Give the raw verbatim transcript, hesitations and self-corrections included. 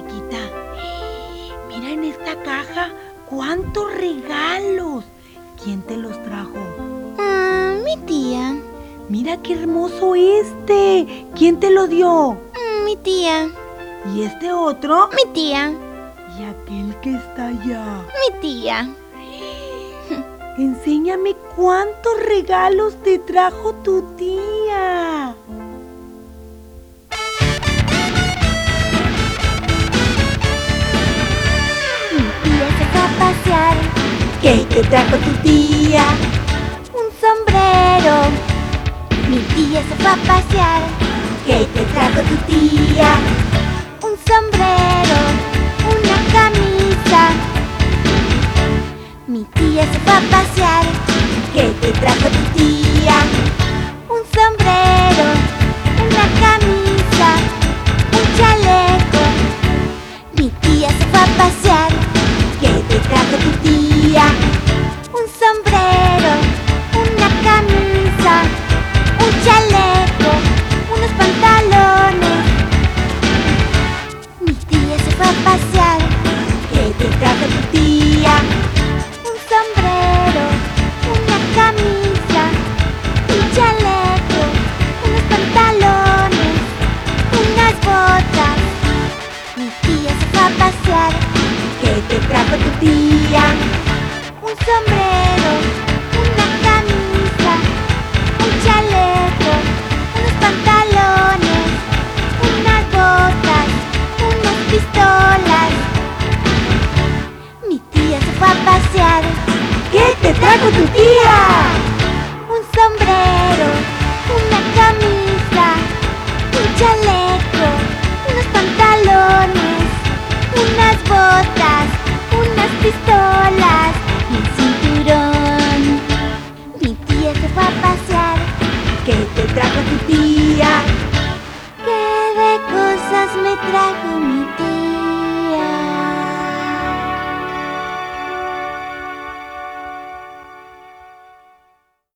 chiquita. Mira en esta caja cuántos regalos. ¿Quién te los trajo? Ah, mi tía. Mira qué hermoso este. ¿Quién te lo dio? Mm, mi tía. ¿Y este otro? Mi tía. ¿Y aquel que está allá? Mi tía. Enséñame cuántos regalos te trajo tu tía. Mi tía se fue a pasear. ¿Qué te trajo tu tía? Un sombrero. Mi tía se fue a pasear. ¿Qué te trajo tu tía? Un sombrero. Una camisa. Mi tía se fue a pasear. ¿Qué te trajo tu tía? Un sombrero. Una camisa. Un chaleco. Mi tía se fue a pasear. ¿Qué te trajo tu tía? Un sombrero. Una camisa. Un chaleco. Unos pantalones. Mi tía se fue a pasear. ¿Qué te trajo tu tía? Un sombrero, una camisa, un chaleco, unos pantalones, unas botas. Mi tía se fue a pasear. ¿Qué te trajo tu tía? Un sombrero, una camisa, un chaleco, unos pantalones, unas botas, unas pistolas. Mi tía se fue a pasear. ¿Qué te trajo tu tía? Un sombrero, una camisa, un chaleco, unos pantalones, unas botas, unas pistolas y un cinturón. Mi tía se fue a pasear. ¿Qué te trajo tu tía? ¿Qué de cosas me trajo?